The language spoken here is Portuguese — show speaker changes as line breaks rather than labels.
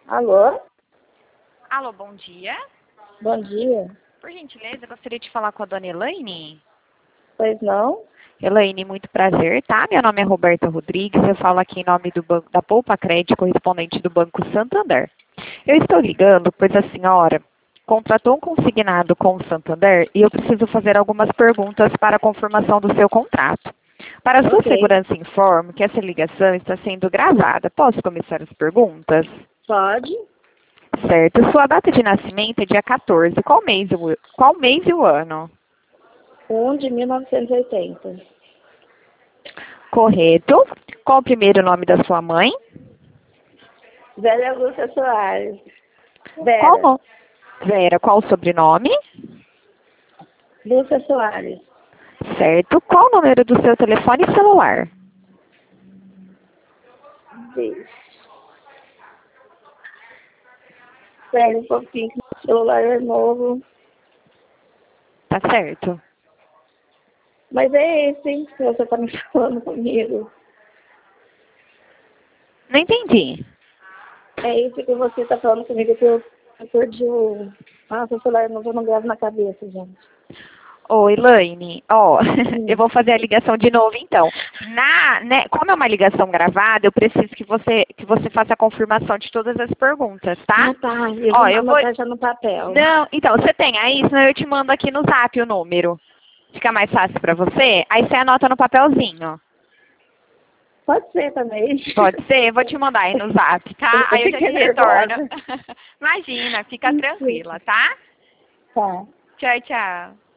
Alô?
Alô, bom dia.
Bom dia.
Por gentileza, eu gostaria de falar com a dona Elaine.
Pois não?
Elaine, muito prazer, tá? Meu nome é Roberta Rodrigues, eu falo aqui em nome do banco da Poupa Crédito, correspondente do Banco Santander. Eu estou ligando pois a senhora contratou um consignado com o Santander e eu preciso fazer algumas perguntas para a confirmação do seu contrato. Para sua
Ok.
segurança, informo que essa ligação está sendo gravada. Posso começar as perguntas?
Pode?
Certo. Sua data de nascimento é dia 14. Qual mês e o ano?
1 de 1980.
Correto. Qual o primeiro nome da sua mãe?
Vera Lúcia Soares.
Qual o
Vera.
nome? Vera, qual o sobrenome?
Lúcia Soares.
Certo. Qual o número do seu telefone celular?
Deixa. Espera um pouquinho que o celular é novo.
Tá certo.
Mas é esse que você está me falando comigo.
Não entendi.
É esse que você está falando comigo que eu perdi o... Nossa, o celular novo eu não gravo na cabeça, gente.
Ô, Elaine, ó, eu
Hum.
vou fazer a ligação de novo então. Como é uma ligação gravada, eu preciso que você faça a confirmação de todas as perguntas, tá?
Ah, tá. Eu
Ó,
vou
eu vou.
anotar já no papel.
Não, então, você tem aí, senão eu te mando aqui no zap o número. Fica mais fácil pra você? Aí você anota no papelzinho.
Pode ser também.
Pode ser? Vou te mandar aí no zap, tá?
Eu
Aí eu já
fiquei
te retorno.
nervosa.
Imagina, fica tranquila, tá?
Tá.
Tchau, tchau.